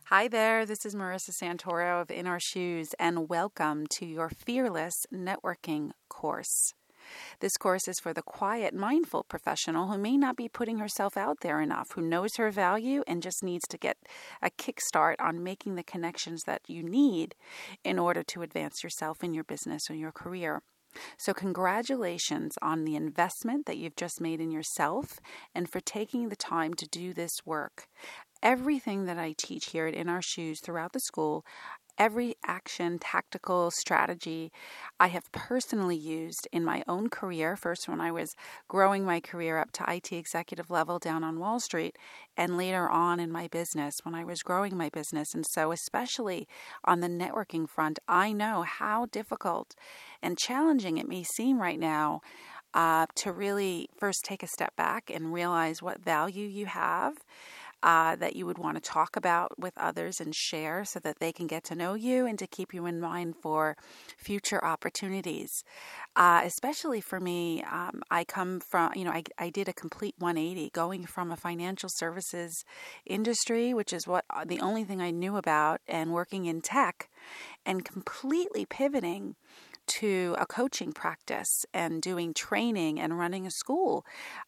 Hi there, this is Marissa Santoro of In Our Shoes, and welcome to your Fearless Networking course. This course is for the quiet, mindful professional who may not be putting herself out there enough, who knows her value and just needs to get a kickstart on making the connections that you need in order to advance yourself in your business or your career. So congratulations on the investment that you've just made in yourself and for taking the time to do this work. Everything that I teach here at In Our Shoes throughout the school, every action, tactical strategy I have personally used in my own career, first when I was growing my career up to IT executive level down on Wall Street, and later on in my business when I was growing my business. And so especially on the networking front, I know how difficult and challenging it may seem right now to really first take a step back and realize what value you have. That you would want to talk about with others and share so that they can get to know you and to keep you in mind for future opportunities. Especially for me, I come from, I did a complete 180 going from a financial services industry, which is what the only thing I knew about, and working in tech, and completely pivoting to a coaching practice and doing training and running a school.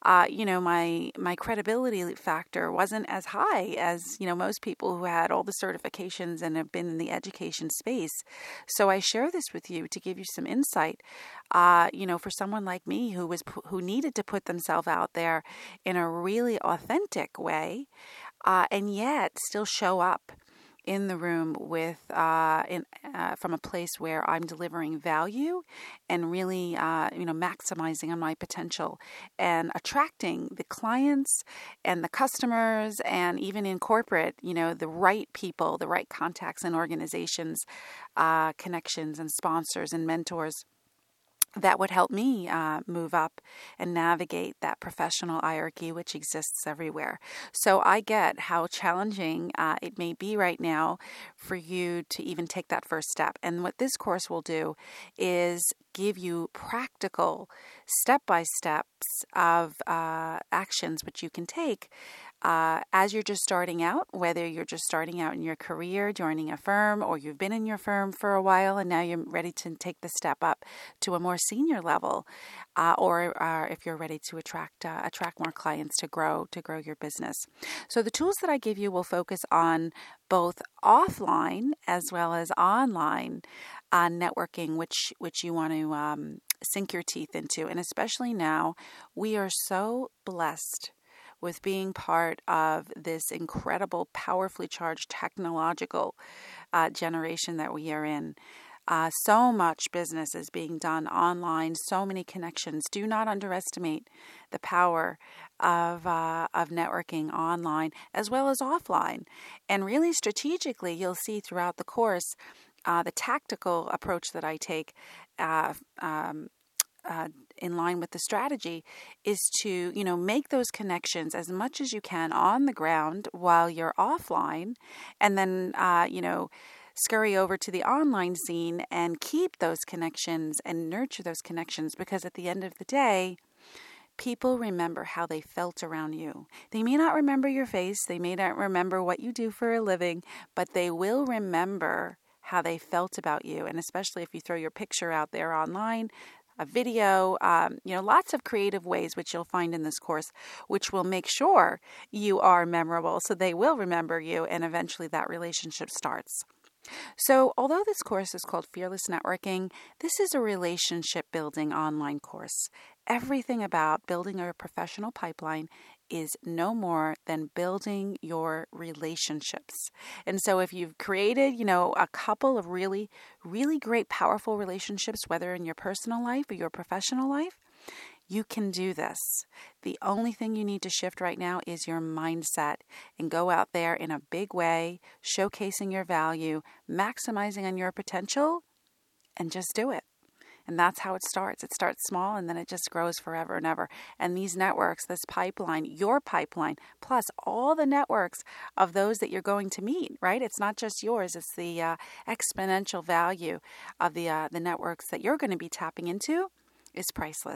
My credibility factor wasn't as high as, most people who had all the certifications and have been in the education space. So I share this with you to give you some insight, for someone like me who needed to put themselves out there in a really authentic way, and yet still show up in the room with from a place where I'm delivering value and really maximizing on my potential and attracting the clients and the customers, and even in corporate, the right people, the right contacts and organizations, connections and sponsors and mentors that would help me move up and navigate that professional hierarchy which exists everywhere. So I get how challenging it may be right now for you to even take that first step. And what this course will do is give you practical step-by-steps of actions which you can take as you're just starting out, whether you're just starting out in your career, joining a firm, or you've been in your firm for a while and now you're ready to take the step up to a more senior level, or if you're ready to attract more clients to grow your business. So the tools that I give you will focus on both offline as well as online networking, which you want to sink your teeth into. And especially now, we are so blessed with being part of this incredible, powerfully charged technological generation that we are in. So much business is being done online, so many connections. Do not underestimate the power of networking online as well as offline. And really strategically, you'll see throughout the course the tactical approach that I take in line with the strategy is to, make those connections as much as you can on the ground while you're offline, and then, scurry over to the online scene and keep those connections and nurture those connections, because at the end of the day, people remember how they felt around you. They may not remember your face, they may not remember what you do for a living, but they will remember how they felt about you. And especially if you throw your picture out there online, a video, lots of creative ways which you'll find in this course, which will make sure you are memorable. So they will remember you, and eventually that relationship starts. So although this course is called Fearless Networking, this is a relationship building online course. Everything about building a professional pipeline is no more than building your relationships. And so if you've created, a couple of really, really great, powerful relationships, whether in your personal life or your professional life, you can do this. The only thing you need to shift right now is your mindset, and go out there in a big way, showcasing your value, maximizing on your potential, and just do it. And that's how it starts. It starts small, and then it just grows forever and ever. And these networks, this pipeline, your pipeline, plus all the networks of those that you're going to meet, right? It's not just yours. It's the exponential value of the networks that you're going to be tapping into is priceless.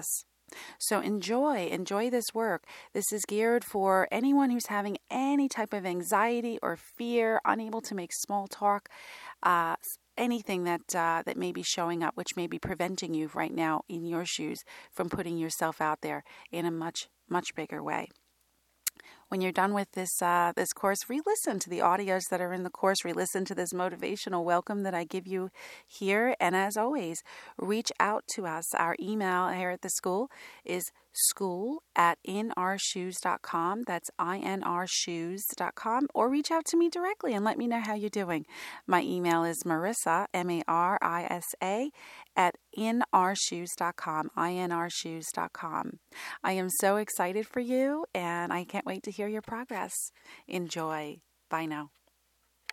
So enjoy this work. This is geared for anyone who's having any type of anxiety or fear, unable to make small talk, anything that may be showing up, which may be preventing you right now in your shoes from putting yourself out there in a much, much bigger way. When you're done with this course, re-listen to the audios that are in the course, re-listen to this motivational welcome that I give you here. And as always, reach out to us. Our email here at the school is school@inourshoes.com. That's INRshoes.com. Or reach out to me directly and let me know how you're doing. My email is Marissa, Marisa, @inourshoes.com, INRshoes.com. I am so excited for you, and I can't wait to hear your progress. Enjoy. Bye now.